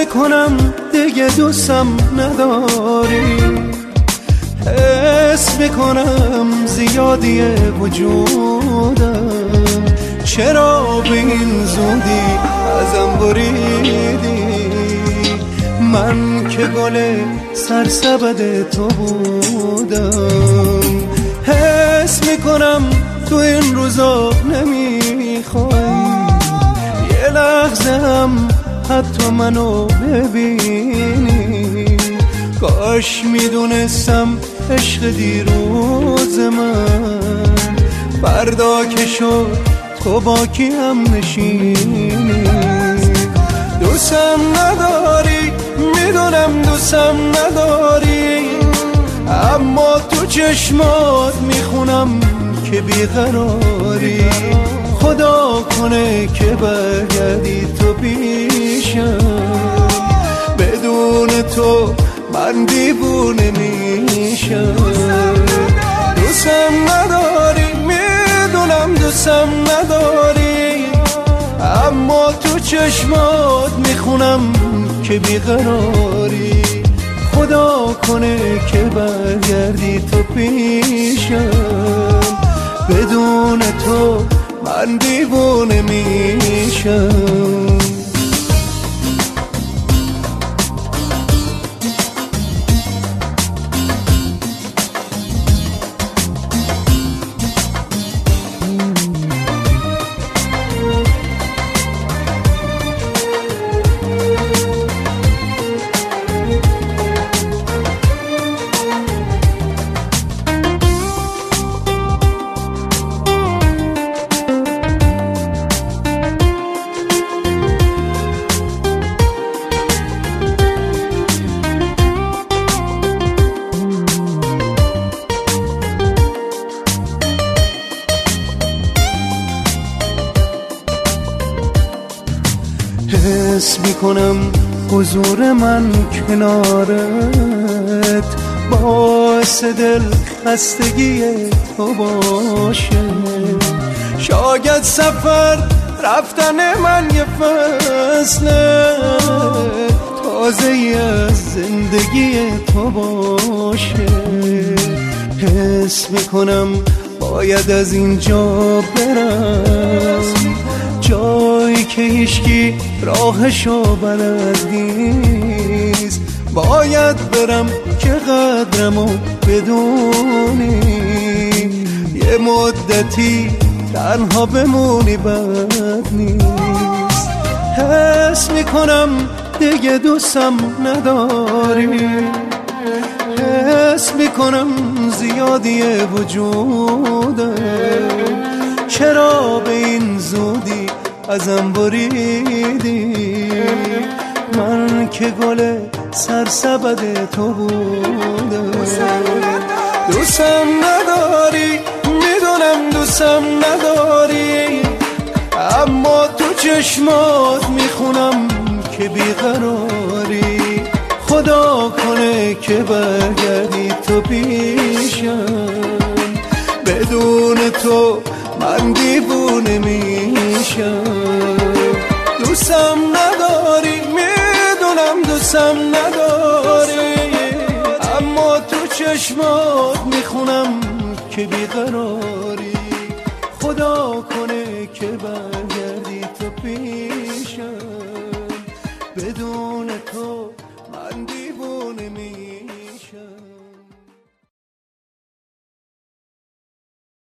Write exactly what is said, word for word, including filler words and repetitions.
میکنم دیگه دوستم نداری، حس میکنم زیادی وجودم، چرا به این زودی ازم بریدی؟ من که گل سرسبد تو بودم، حس میکنم تو این روزا نمیخوای یه لحظه هم حتی منو ببینی. کاش میدونستم عشق دیروز من فردا که شد تو با کی هم نشینی. دوستم نداری، میدونم دوستم نداری، اما تو چشمات میخونم که بیقراری. خدا کنه که برگردی تو پیشم، بدون تو من دیوونه میشم. دوستم نداری، میدونم دوستم نداری، اما تو چشمات میخونم که بیقراری. خدا کنه که برگردی تو پیشم، بدون تو من دیوونه میشم. حس میکنم حضور من کنارت باعث دل خستگی تو باشه. شاید سفر رفتن من یه فصل تازه از زندگی تو باشه. حس میکنم باید از اینجا برم، جایی که هیچکی راهشو بلد نیست. باید برم که قدرمو بدونی، یه مدتی تنها بمونی بد نیست. حس میکنم دیگه دوستم نداری، حس میکنم زیادی وجودم، چرا به این زودی ازم بریدی؟ من که گل سرسبد تو بودم. دوستم نداری، میدونم دوستم نداری، اما تو چشمات میخونم که بیقراری. خدا کنه که برگردی تو پیشم، بدون تو من دیوونه میشم. دوستم نداری، میدونم دوستم نداری، اما تو چشمات میخونم که بیقراری. خدا کنه که برگردی تو پیشم.